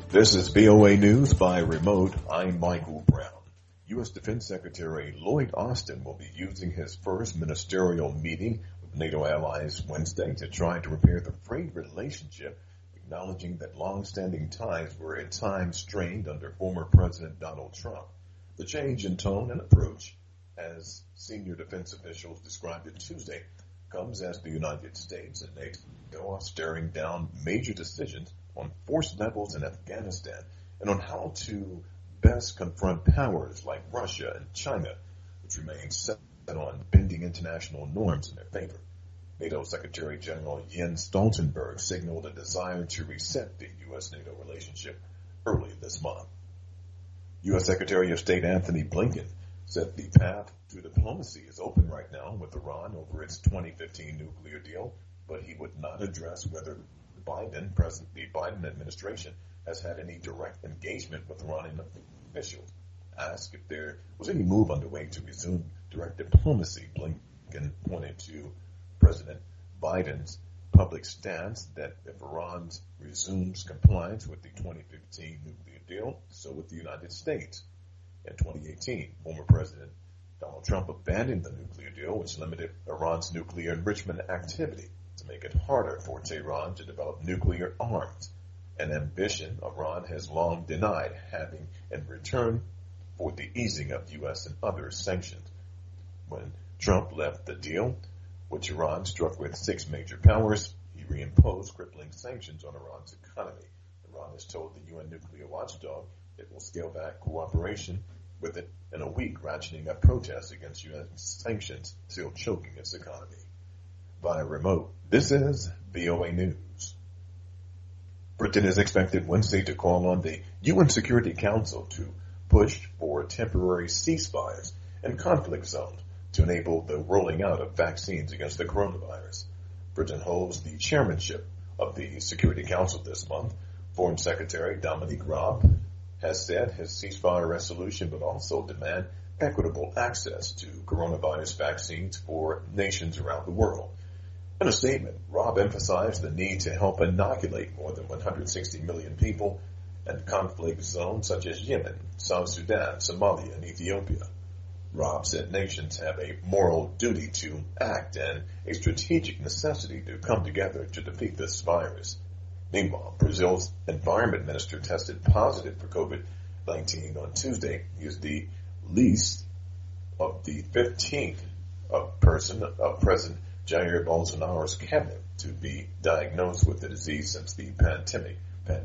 This is VOA News by remote. I'm Michael Brown. U.S. Defense Secretary Lloyd Austin will be using his first ministerial meeting with NATO allies Wednesday to try to repair the frayed relationship, acknowledging that long-standing ties were at times strained under former President Donald Trump. The change in tone and approach, as senior defense officials described it Tuesday, comes as the United States and NATO are staring down major decisions on force levels in Afghanistan and on how to best confront powers like Russia and China, which remain set on bending international norms in their favor. NATO Secretary General Jens Stoltenberg signaled a desire to reset the U.S.-NATO relationship early this month. U.S. Secretary of State Anthony Blinken said the path to diplomacy is open right now with Iran over its 2015 nuclear deal, but he would not address whether the Biden administration has had any direct engagement with Iranian officials. Asked if there was any move underway to resume direct diplomacy, Blinken pointed to President Biden's public stance that if Iran resumes compliance with the 2015 nuclear deal, so would the United States. In 2018, former President Donald Trump abandoned the nuclear deal, which limited Iran's nuclear enrichment activity to make it harder for Tehran to develop nuclear arms, an ambition Iran has long denied having in return for the easing of U.S. and other sanctions. When Trump left the deal, which Iran struck with 6 major powers, he reimposed crippling sanctions on Iran's economy. Iran has told the UN nuclear watchdog it will scale back cooperation with it in a week, ratcheting up protests against U.S. sanctions, still choking its economy. Via remote, this is VOA News. Britain is expected Wednesday to call on the UN Security Council to push for temporary ceasefires in conflict zones to enable the rolling out of vaccines against the coronavirus. Britain holds the chairmanship of the Security Council this month. Foreign Secretary Dominic Raab has said his ceasefire resolution would also demand equitable access to coronavirus vaccines for nations around the world. In a statement, Raab emphasized the need to help inoculate more than 160 million people in conflict zones such as Yemen, South Sudan, Somalia, and Ethiopia. Raab said nations have a moral duty to act and a strategic necessity to come together to defeat this virus. Meanwhile, Brazil's environment minister tested positive for COVID-19 on Tuesday. He is the least of the 15th person of President Jair Bolsonaro's cabinet to be diagnosed with the disease since the pandemic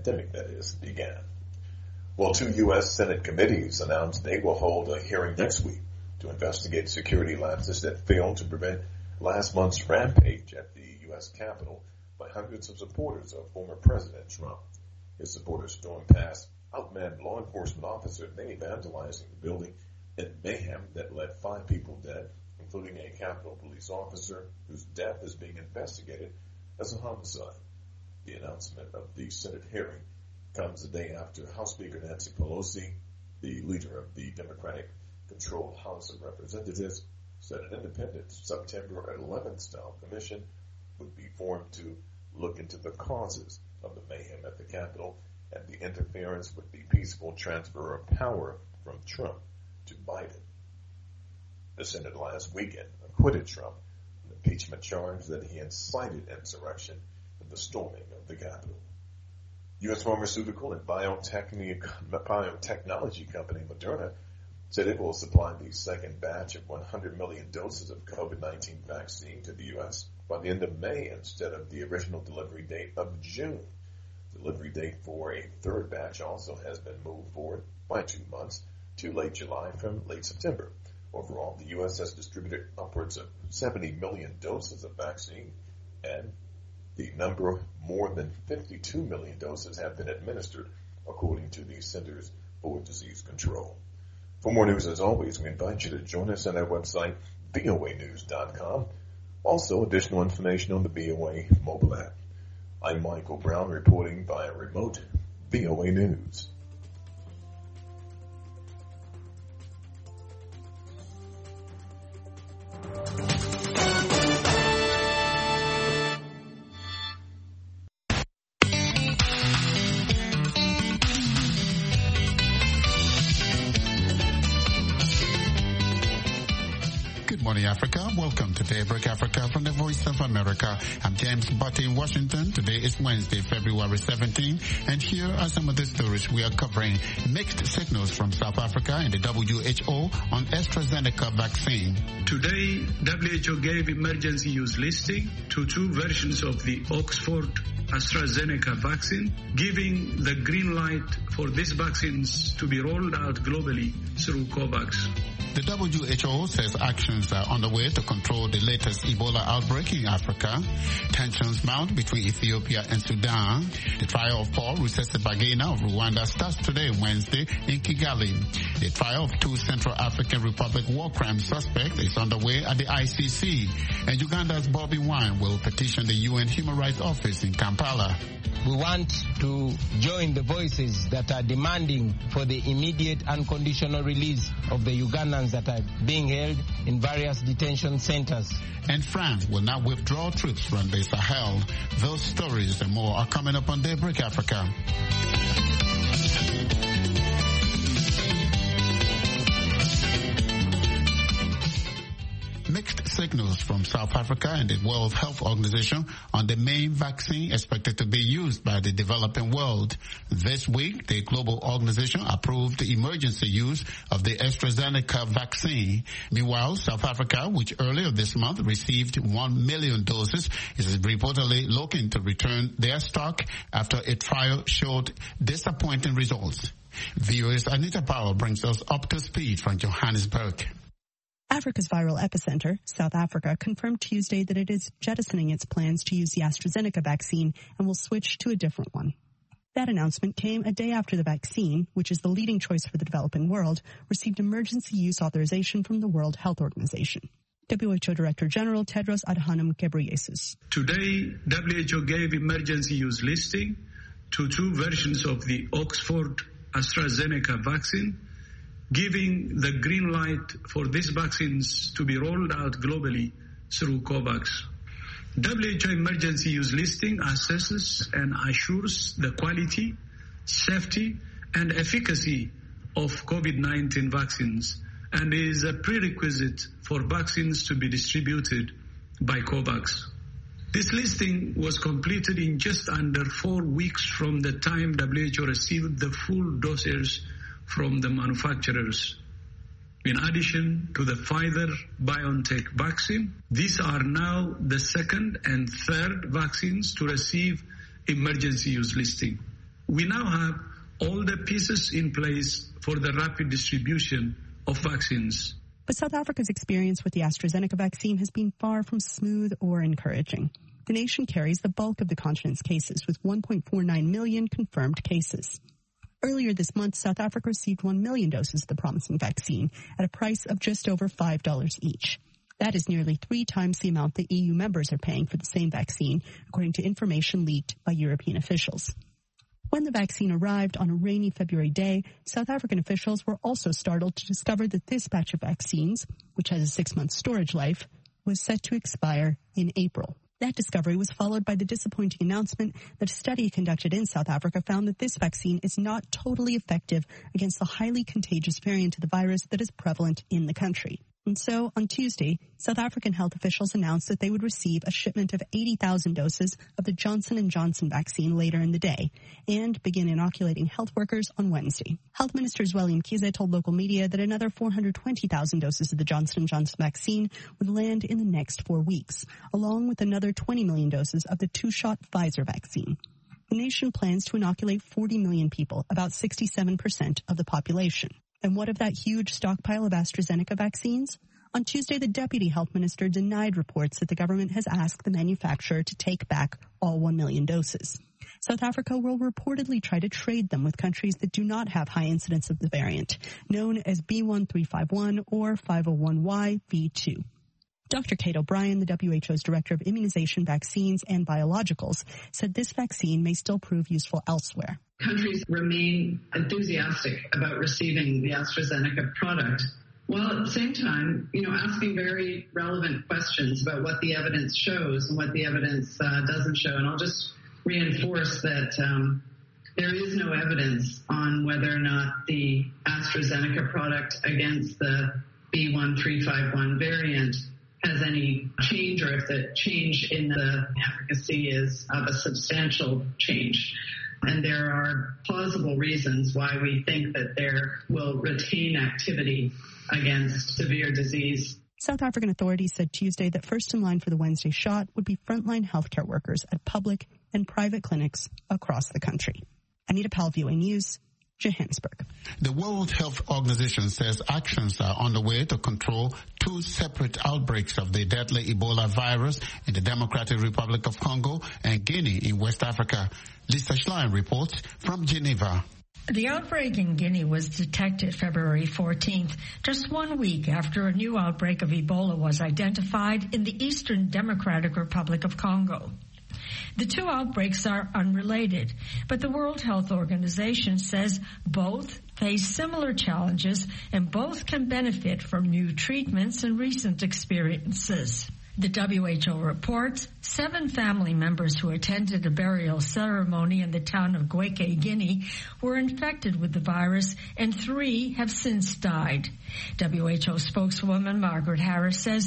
began. Well, 2 U.S. Senate committees announced they will hold a hearing next week to investigate security lapses that failed to prevent last month's rampage at the U.S. Capitol by hundreds of supporters of former President Trump. His supporters stormed past outmanned law enforcement officers, many vandalizing the building in mayhem that left 5 people dead, including a Capitol Police officer whose death is being investigated as a homicide. The announcement of the Senate hearing comes the day after House Speaker Nancy Pelosi, the leader of the Democratic-controlled House of Representatives, said an independent September 11th style commission would be formed to look into the causes of the mayhem at the Capitol and the interference with the peaceful transfer of power from Trump to Biden. The Senate last weekend acquitted Trump on the impeachment charge that he incited insurrection in the storming of the Capitol. U.S. pharmaceutical and biotechnology company Moderna said it will supply the second batch of 100 million doses of COVID-19 vaccine to the U.S. by the end of May instead of the original delivery date of June. The delivery date for a third batch also has been moved forward by 2 months to late July from late September. Overall, the U.S. has distributed upwards of 70 million doses of vaccine, and the number of more than 52 million doses have been administered, according to the Centers for Disease Control. For more news, as always, we invite you to join us on our website, voanews.com. Also, additional information on the VOA mobile app. I'm Michael Brown, reporting via remote VOA News. morning, Africa. Welcome to Daybreak Africa from the Voice of America. I'm James Butte in Washington. Today is Wednesday, February 17, and here are some of the stories we are covering. Mixed signals from South Africa and the WHO on AstraZeneca vaccine. Today, WHO gave emergency use listing to 2 versions of the Oxford AstraZeneca vaccine, giving the green light for these vaccines to be rolled out globally through COVAX. The WHO says actions are underway to control the latest Ebola outbreak in Africa. Tensions mount between Ethiopia and Sudan. The trial of Paul Rusesabagina of Rwanda starts today, Wednesday, in Kigali. The trial of 2 Central African Republic war crime suspects is underway at the ICC. And Uganda's Bobby Wine will petition the UN Human Rights Office in Kampala. We want to join the voices that are demanding for the immediate unconditional release of the Ugandans that are being held in various detention centers. And France will now withdraw troops from the Sahel. Those stories and more are coming up on Daybreak Africa. Mixed signals from South Africa and the World Health Organization on the main vaccine expected to be used by the developing world. This week, the global organization approved the emergency use of the AstraZeneca vaccine. Meanwhile, South Africa, which earlier this month received 1 million doses, is reportedly looking to return their stock after a trial showed disappointing results. Viewers, Anita Powell brings us up to speed from Johannesburg. Africa's viral epicenter, South Africa, confirmed Tuesday that it is jettisoning its plans to use the AstraZeneca vaccine and will switch to a different one. That announcement came a day after the vaccine, which is the leading choice for the developing world, received emergency use authorization from the World Health Organization. WHO Director General Tedros Adhanom Ghebreyesus. Today, WHO gave emergency use listing to 2 versions of the Oxford AstraZeneca vaccine, giving the green light for these vaccines to be rolled out globally through COVAX. WHO emergency use listing assesses and assures the quality, safety, and efficacy of COVID-19 vaccines and is a prerequisite for vaccines to be distributed by COVAX. This listing was completed in just under 4 weeks from the time WHO received the full doses from the manufacturers. In addition to the Pfizer-BioNTech vaccine, these are now the 2nd and 3rd vaccines to receive emergency use listing. We now have all the pieces in place for the rapid distribution of vaccines. But South Africa's experience with the AstraZeneca vaccine has been far from smooth or encouraging. The nation carries the bulk of the continent's cases, with 1.49 million confirmed cases. Earlier this month, South Africa received 1 million doses of the promising vaccine at a price of just over $5 each. That is nearly 3 times the amount the EU members are paying for the same vaccine, according to information leaked by European officials. When the vaccine arrived on a rainy February day, South African officials were also startled to discover that this batch of vaccines, which has a 6-month storage life, was set to expire in April. That discovery was followed by the disappointing announcement that a study conducted in South Africa found that this vaccine is not totally effective against the highly contagious variant of the virus that is prevalent in the country. And so, on Tuesday, South African health officials announced that they would receive a shipment of 80,000 doses of the Johnson & Johnson vaccine later in the day and begin inoculating health workers on Wednesday. Health Minister Zweli Mkhize told local media that another 420,000 doses of the Johnson & Johnson vaccine would land in the next 4 weeks, along with another 20 million doses of the 2-shot Pfizer vaccine. The nation plans to inoculate 40 million people, about 67% of the population. And what of that huge stockpile of AstraZeneca vaccines? On Tuesday, the deputy health minister denied reports that the government has asked the manufacturer to take back all 1 million doses. South Africa will reportedly try to trade them with countries that do not have high incidence of the variant, known as B1351 or 501Y-V2. Dr. Kate O'Brien, the WHO's director of immunization, vaccines, and biologicals, said this vaccine may still prove useful elsewhere. Countries remain enthusiastic about receiving the AstraZeneca product, while at the same time, asking very relevant questions about what the evidence shows and what the evidence doesn't show. And I'll just reinforce that there is no evidence on whether or not the AstraZeneca product against the B1351 variant has any change, or if the change in the efficacy is of a substantial change. And there are plausible reasons why we think that there will retain activity against severe disease. South African authorities said Tuesday that first in line for the Wednesday shot would be frontline healthcare workers at public and private clinics across the country. Anita Powell, VOA News, Johannesburg. The World Health Organization says actions are on the way to control 2 separate outbreaks of the deadly Ebola virus in the Democratic Republic of Congo and Guinea in West Africa. Lisa Schlein reports from Geneva. The outbreak in Guinea was detected February 14th, just 1 week after a new outbreak of Ebola was identified in the Eastern Democratic Republic of Congo. The 2 outbreaks are unrelated, but the World Health Organization says both face similar challenges and both can benefit from new treatments and recent experiences. The WHO reports 7 family members who attended a burial ceremony in the town of Guéké, Guinea, were infected with the virus, and 3 have since died. WHO spokeswoman Margaret Harris says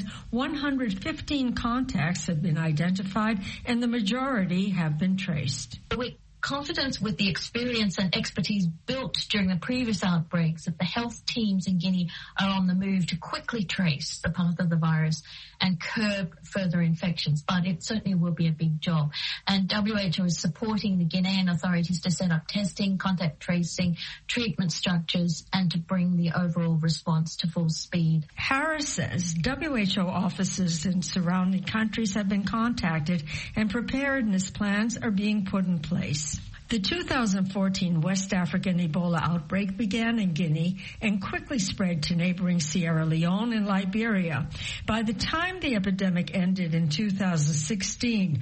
115 contacts have been identified, and the majority have been traced. We're confident with the experience and expertise built during the previous outbreaks that the health teams in Guinea are on the move to quickly trace the path of the virus and curb further infections. But it certainly will be a big job. And WHO is supporting the Guinean authorities to set up testing, contact tracing, treatment structures, and to bring the overall response to full speed. Harris says WHO offices in surrounding countries have been contacted and preparedness plans are being put in place. The 2014 West African Ebola outbreak began in Guinea and quickly spread to neighboring Sierra Leone and Liberia. By the time the epidemic ended in 2016,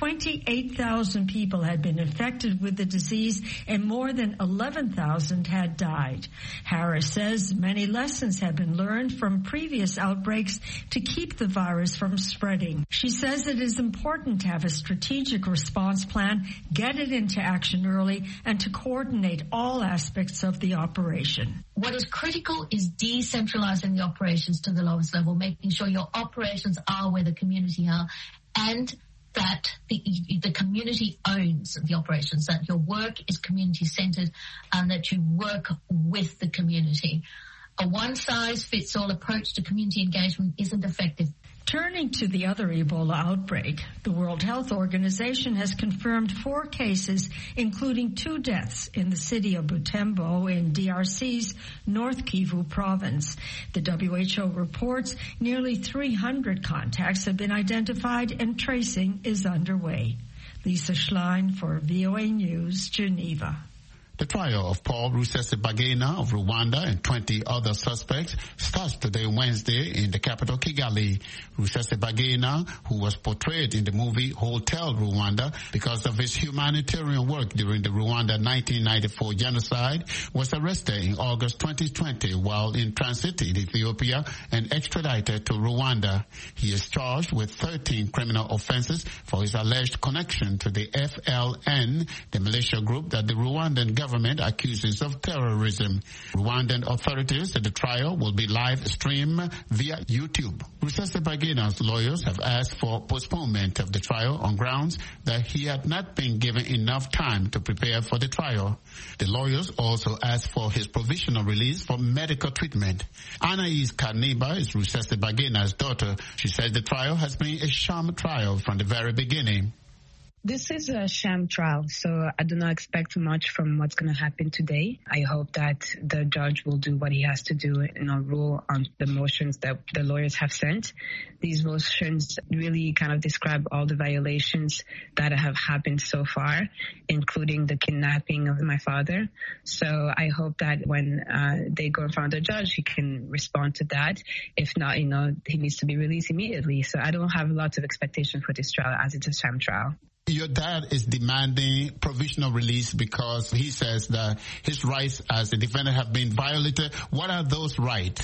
28,000 people had been infected with the disease and more than 11,000 had died. Harris says many lessons have been learned from previous outbreaks to keep the virus from spreading. She says it is important to have a strategic response plan, get it into action early, and to coordinate all aspects of the operation. What is critical is decentralizing the operations to the lowest level, making sure your operations are where the community are, and that the community owns the operations, that your work is community-centered, and that you work with the community. A one-size-fits-all approach to community engagement isn't effective. Turning to the other Ebola outbreak, the World Health Organization has confirmed 4 cases, including 2 deaths in the city of Butembo in DRC's North Kivu province. The WHO reports nearly 300 contacts have been identified and tracing is underway. Lisa Schlein for VOA News, Geneva. The trial of Paul Rusesabagina of Rwanda and 20 other suspects starts today, Wednesday, in the capital, Kigali. Rusesabagina, who was portrayed in the movie Hotel Rwanda because of his humanitarian work during the Rwanda 1994 genocide, was arrested in August 2020 while in transit in Ethiopia and extradited to Rwanda. He is charged with 13 criminal offenses for his alleged connection to the FLN, the militia group that the Rwandan government accuses of terrorism. Rwandan authorities said the trial will be live streamed via YouTube. Rusesabagina's lawyers have asked for postponement of the trial on grounds that he had not been given enough time to prepare for the trial. The lawyers also asked for his provisional release for medical treatment. Anais Kaniba is Rusesabagina's daughter. She said the trial has been a sham trial from the very beginning. This is a sham trial, so I do not expect much from what's going to happen today. I hope that the judge will do what he has to do and rule on the motions that the lawyers have sent. These motions really kind of describe all the violations that have happened so far, including the kidnapping of my father. So I hope that when they go in front of the judge, he can respond to that. If not, he needs to be released immediately. So I don't have lots of expectation for this trial as it's a sham trial. Your dad is demanding provisional release because he says that his rights as a defendant have been violated. What are those rights?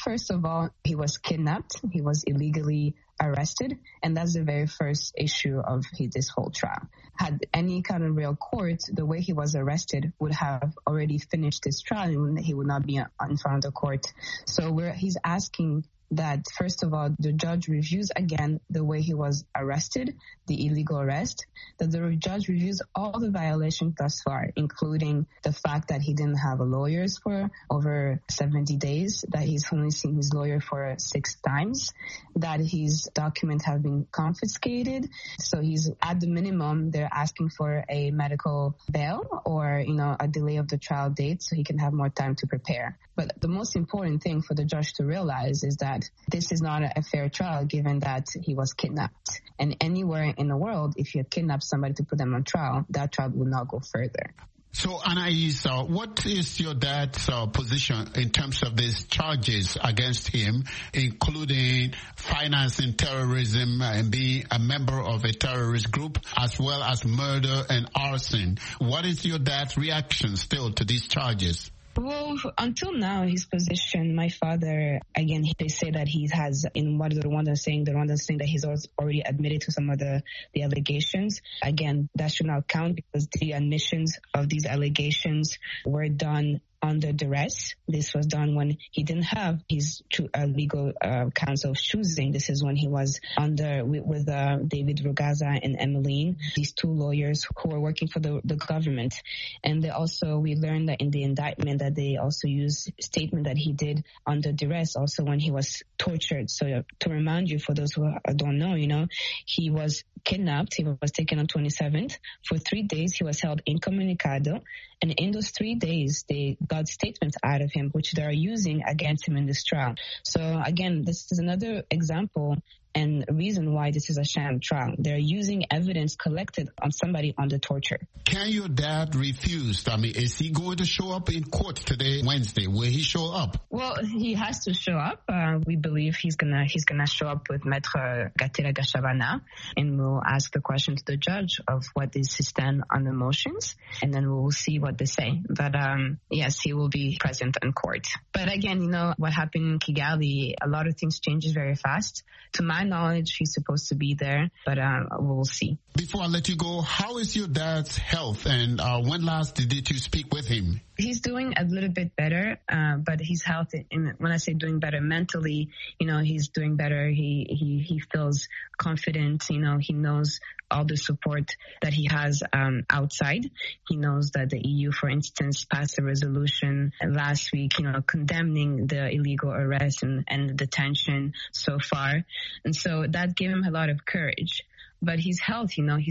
first of all, he was kidnapped. He was illegally arrested. And that's the very first issue of this whole trial. Had any kind of real court, the way he was arrested would have already finished his trial and he would not be in front of the court. So he's asking that, first of all, the judge reviews again the way he was arrested, the illegal arrest, that the judge reviews all the violations thus far, including the fact that he didn't have lawyers for over 70 days, that he's only seen his lawyer for 6 times, that his documents have been confiscated. So he's at the minimum, they're asking for a medical bail or, a delay of the trial date so he can have more time to prepare. But the most important thing for the judge to realize is that this is not a fair trial given that he was kidnapped. And anywhere in the world, if you kidnap somebody to put them on trial, that trial will not go further. So, Anais, what is your dad's position in terms of these charges against him, including financing terrorism and being a member of a terrorist group, as well as murder and arson? What is your dad's reaction still to these charges? Well, until now, his position, my father, again, they say that he has, in what the Rwandans saying that he's already admitted to some of the allegations. Again, that should not count because the admissions of these allegations were done under duress. This was done when he didn't have his legal counsel of choosing. This is when he was with David Rugaza and Emmeline, these 2 lawyers who were working for the government. And we learned that in the indictment that they also used statement that he did under duress also when he was tortured. So to remind you, for those who don't know, he was kidnapped. He was taken on 27th. For 3 days, he was held incommunicado. And in those 3 days, they got statements out of him, which they are using against him in this trial. So again, this is another example and reason why this is a sham trial. They're using evidence collected on somebody under torture. Can your dad refuse? Is he going to show up in court today, Wednesday? Will he show up? Well, he has to show up. We believe he's gonna show up with Maître Gatera Gashabana, and we'll ask the question to the judge of what is his stand on the motions, and then we'll see what they say. But yes, he will be present in court. But again, what happened in Kigali, a lot of things changes very fast. To my knowledge, he's supposed to be there, but we'll see. Before I let you go, how is your dad's health, and when last did you speak with him? He's doing a little bit better, but his health, when I say doing better mentally, he's doing better. He feels confident. He knows all the support that he has outside. He knows that the EU, for instance, passed a resolution last week, condemning the illegal arrest and detention so far. And so that gave him a lot of courage. But his health,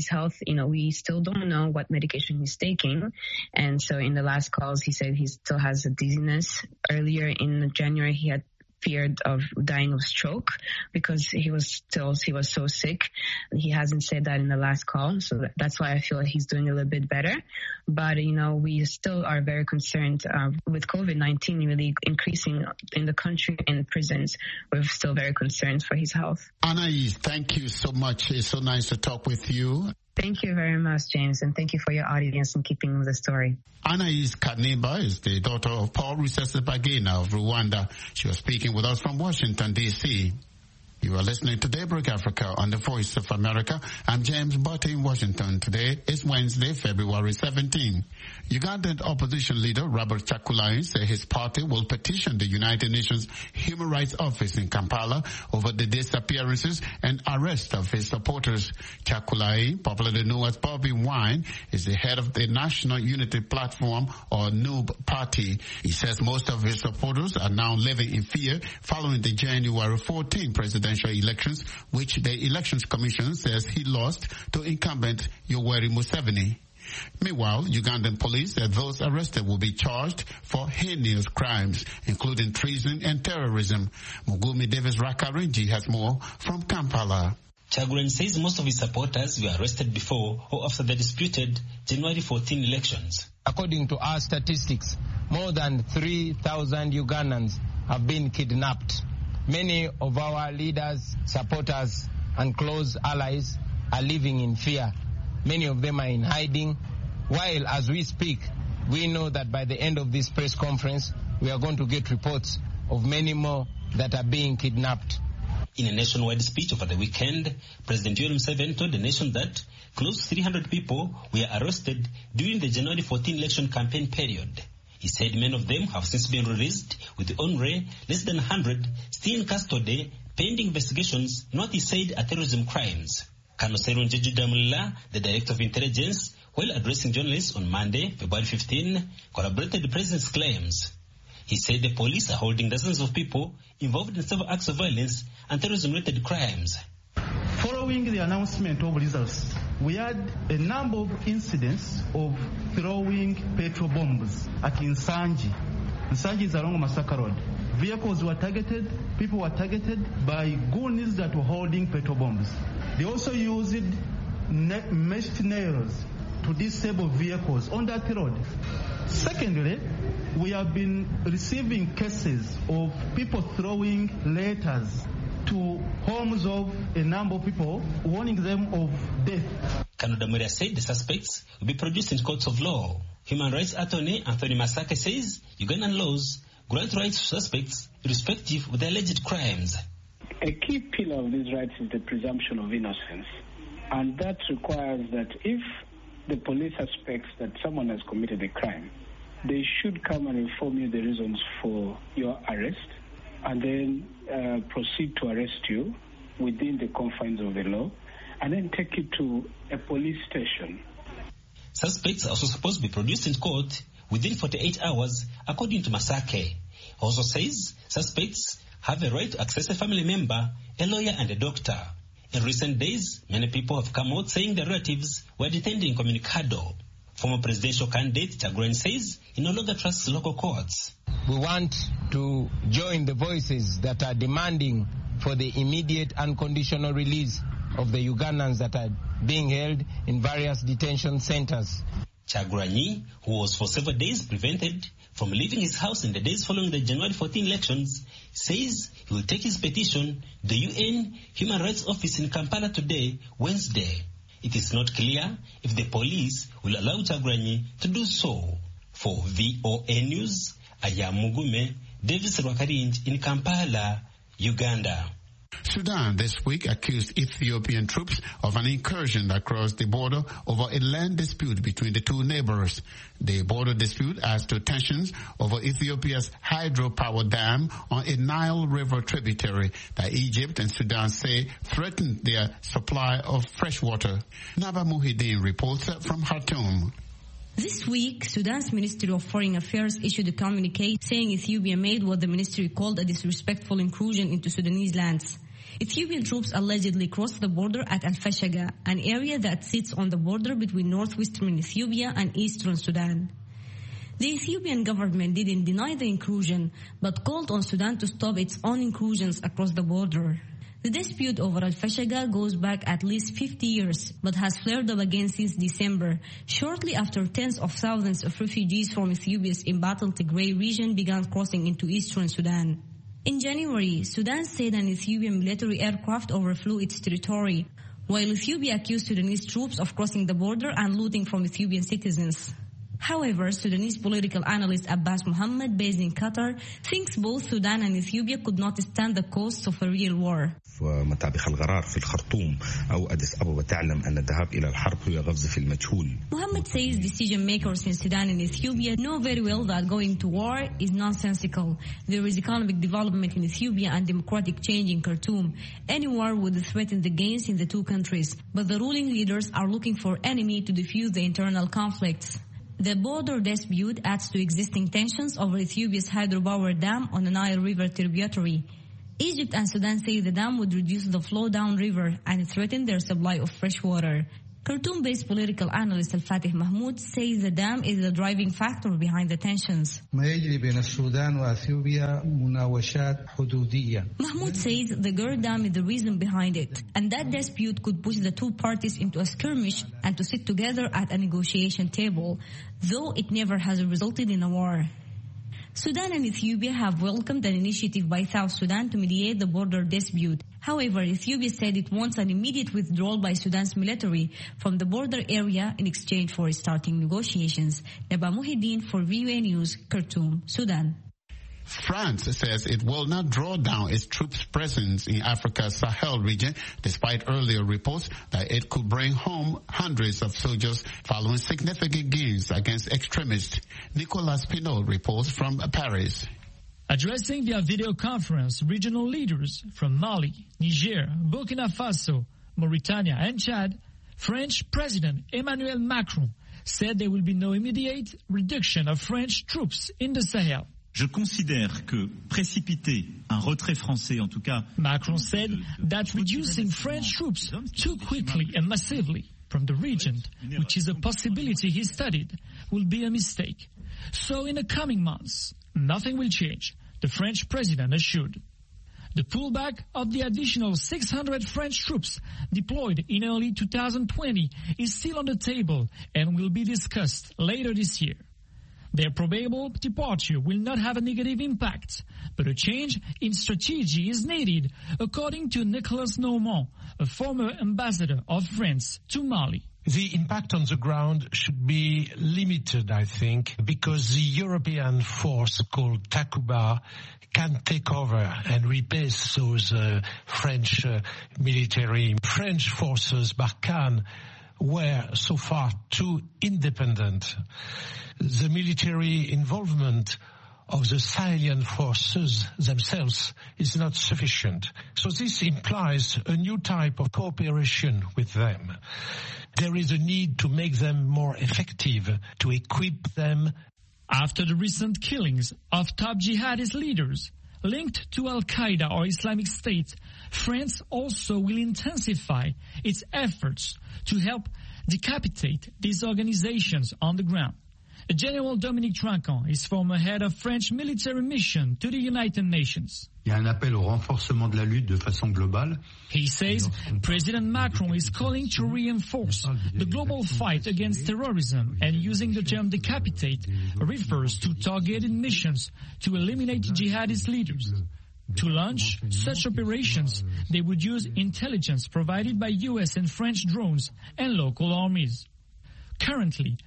we still don't know what medication he's taking. And so in the last calls, he said he still has a dizziness. Earlier in January, he had feared of dying of stroke because he was so sick. He hasn't said that in the last call. So that's why I feel like he's doing a little bit better. But, we still are very concerned with COVID-19 really increasing in the country and prisons. We're still very concerned for his health. Anais, thank you so much. It's so nice to talk with you. Thank you very much, James, and thank you for your audience and keeping the story. Anais Kanimba is the daughter of Paul Rusesabagina of Rwanda. She was speaking with us from Washington, D.C. You are listening to Daybreak Africa on the Voice of America. I'm James Butte in Washington. Today is Wednesday, February 17. Ugandan opposition leader Robert Kyagulanyi said his party will petition the United Nations Human Rights Office in Kampala over the disappearances and arrest of his supporters. Kyagulanyi, popularly known as Bobby Wine, is the head of the National Unity Platform, or NUB party. He says most of his supporters are now living in fear following the January 14 presidential elections, which the Elections Commission says he lost to incumbent Yoweri Museveni. Meanwhile, Ugandan police said those arrested will be charged for heinous crimes, including treason and terrorism. Mugumi Davis Rakarinji has more from Kampala. Kyagulanyi says most of his supporters were arrested before or after the disputed January 14 elections. According to our statistics, more than 3,000 Ugandans have been kidnapped. Many of our leaders, supporters, and close allies are living in fear. Many of them are in hiding. While, as we speak, we know that by the end of this press conference, we are going to get reports of many more that are being kidnapped. In a nationwide speech over the weekend, President Yoweri Museveni told the nation that close to 300 people were arrested during the January 14 election campaign period. He said many of them have since been released, with only less than 100 still in custody pending investigations in what he said are terrorism crimes. Colonel Serun Jeju-Damula, the Director of Intelligence, while addressing journalists on Monday, February 15, corroborated the president's claims. He said the police are holding dozens of people involved in several acts of violence and terrorism-related crimes. Following the announcement of results, we had a number of incidents of throwing petrol bombs at Nsanji. Nsanji is along Masaka Road. Vehicles were targeted, people were targeted by goons that were holding petrol bombs. They also used meshed nails to disable vehicles on that road. Secondly, we have been receiving cases of people throwing letters to homes of a number of people, warning them of death. Colonel Damula said the suspects will be produced in courts of law. Human rights attorney Anthony Masake says Ugandan laws grant rights to suspects irrespective of their alleged crimes. A key pillar of these rights is the presumption of innocence, and that requires that if the police suspects that someone has committed a crime, they should come and inform you the reasons for your arrest, and then proceed to arrest you within the confines of the law, and then take you to a police station. Suspects are also supposed to be produced in court within 48 hours, according to Masake. Also says suspects have a right to access a family member, a lawyer, and a doctor. In recent days, many people have come out saying their relatives were detained in Communicado. Former presidential candidate Kyagulanyi says he no longer trusts local courts. We want to join the voices that are demanding for the immediate unconditional release of the Ugandans that are being held in various detention centers. Kyagulanyi, who was for several days prevented from leaving his house in the days following the January 14 elections, says he will take his petition to the UN Human Rights Office in Kampala today, Wednesday. It is not clear if the police will allow Kyagulanyi to do so. For VOA News, I am Mugume Davis Rwakarinj in Kampala, Uganda. Sudan this week accused Ethiopian troops of an incursion across the border over a land dispute between the two neighbors. The border dispute adds to tensions over Ethiopia's hydropower dam on a Nile River tributary that Egypt and Sudan say threatened their supply of fresh water. Naba Muhyiddin reports from Khartoum. This week, Sudan's Ministry of Foreign Affairs issued a communique saying Ethiopia made what the ministry called a disrespectful incursion into Sudanese lands. Ethiopian troops allegedly crossed the border at Al-Fashaga, an area that sits on the border between northwestern Ethiopia and eastern Sudan. The Ethiopian government didn't deny the incursion, but called on Sudan to stop its own incursions across the border. The dispute over Al-Fashaga goes back at least 50 years, but has flared up again since December, shortly after tens of thousands of refugees from Ethiopia's embattled Tigray region began crossing into eastern Sudan. In January, Sudan said an Ethiopian military aircraft overflew its territory, while Ethiopia accused Sudanese troops of crossing the border and looting from Ethiopian citizens. However, Sudanese political analyst Abbas Muhammad, based in Qatar, thinks both Sudan and Ethiopia could not stand the costs of a real war. ومطابخ القرار في الخرطوم أو أديس أبابا تعلم أن الذهاب إلى الحرب هو غزو في المجهول. Muhammad says decision makers in Sudan and Ethiopia know very well that going to war is nonsensical. There is economic development in Ethiopia and democratic change in Khartoum. Any war would threaten the gains in the two countries, but the ruling leaders are looking for enemy to defuse the internal conflicts. The border dispute adds to existing tensions over Ethiopia's hydropower dam on the Nile River tributary. Egypt and Sudan say the dam would reduce the flow down river and threaten their supply of fresh water. Khartoum-based political analyst Al-Fatih Mahmoud says the dam is the driving factor behind the tensions. Mahmoud says the Gur Dam is the reason behind it, and that dispute could push the two parties into a skirmish and to sit together at a negotiation table, though it never has resulted in a war. Sudan and Ethiopia have welcomed an initiative by South Sudan to mediate the border dispute. However, Ethiopia said it wants an immediate withdrawal by Sudan's military from the border area in exchange for starting negotiations. Naba Muhyiddin for VOA News, Khartoum, Sudan. France says it will not draw down its troops' presence in Africa's Sahel region, despite earlier reports that it could bring home hundreds of soldiers following significant gains against extremists. Nicolas Pinault reports from Paris. Addressing via video conference regional leaders from Mali, Niger, Burkina Faso, Mauritania and Chad, French President Emmanuel Macron said there will be no immediate reduction of French troops in the Sahel. Je considère que précipiter un retrait français, en tout cas, Macron said that reducing French troops too quickly and massively from the region, which is a possibility he studied, will be a mistake. So in the coming months, nothing will change, the French president assured. The pullback of the additional 600 French troops deployed in early 2020 is still on the table and will be discussed later this year. Their probable departure will not have a negative impact, but a change in strategy is needed, according to Nicolas Normand, a former ambassador of France to Mali. The impact on the ground should be limited, I think, because the European force called Takuba can take over and replace those French military. French forces, Barkhane, were so far too independent. The military involvement of the Sahelian forces themselves is not sufficient. So this implies a new type of cooperation with them. There is a need to make them more effective, to equip them. After the recent killings of top jihadist leaders linked to Al-Qaeda or Islamic State, France also will intensify its efforts to help decapitate these organizations on the ground. General Dominique Trinquant is former head of French military mission to the United Nations. Il y a un appel au renforcement de la lutte de façon globale. He says President Macron is calling to reinforce the global fight against terrorism, and using the term decapitate refers to targeted missions to eliminate jihadist leaders. To launch such operations, they would use intelligence provided by US and French drones and local armies. Currently,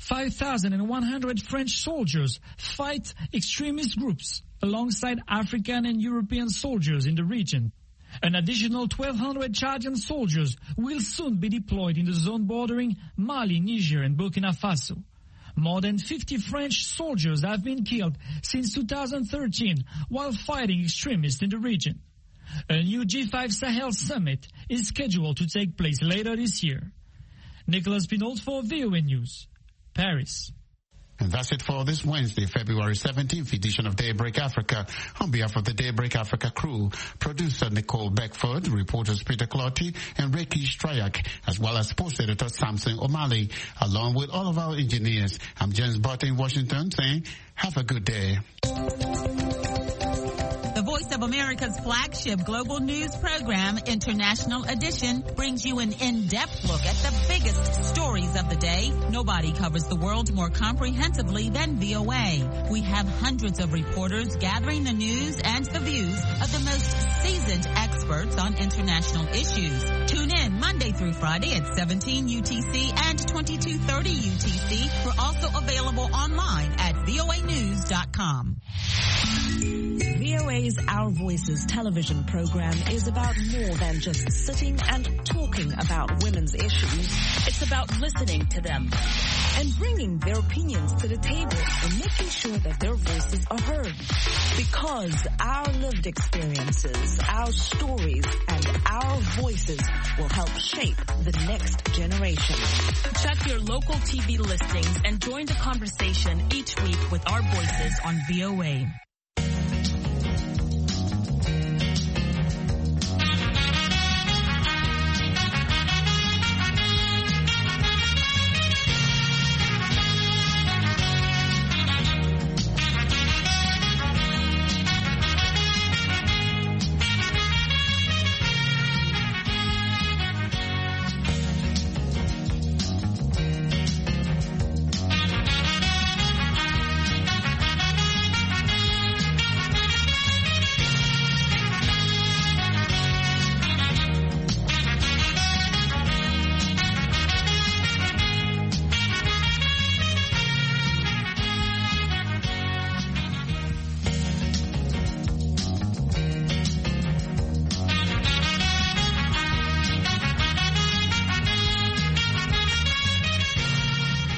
5,100 French soldiers fight extremist groups alongside African and European soldiers in the region. An additional 1,200 Chadian soldiers will soon be deployed in the zone bordering Mali, Niger, and Burkina Faso. More than 50 French soldiers have been killed since 2013 while fighting extremists in the region. A new G5 Sahel summit is scheduled to take place later this year. Nicolas Pinault for VOA News, Paris. And that's it for this Wednesday, February 17th edition of Daybreak Africa. On behalf of the Daybreak Africa crew, producer Nicole Beckford, reporters Peter Clotty and Ricky Strayak, as well as sports editor Samson O'Malley, along with all of our engineers, I'm James Barton in Washington saying, have a good day. The Voice of America's flagship global news program, International Edition, brings you an in-depth look at the biggest stories of the day. Nobody covers the world more comprehensively than VOA. We have hundreds of reporters gathering the news and the views of the most seasoned experts on international issues. Tune in Monday through Friday at 17 UTC and 2230 UTC. We're also available online at voanews.com. VOA's Our Voices television program is about more than just sitting and talking about women's issues. It's about listening to them and bringing their opinions to the table and making sure that their voices are heard. Because our lived experiences, our stories, and our voices will help shape the next generation. Check your local TV listings and join the conversation each week with our voices on VOA.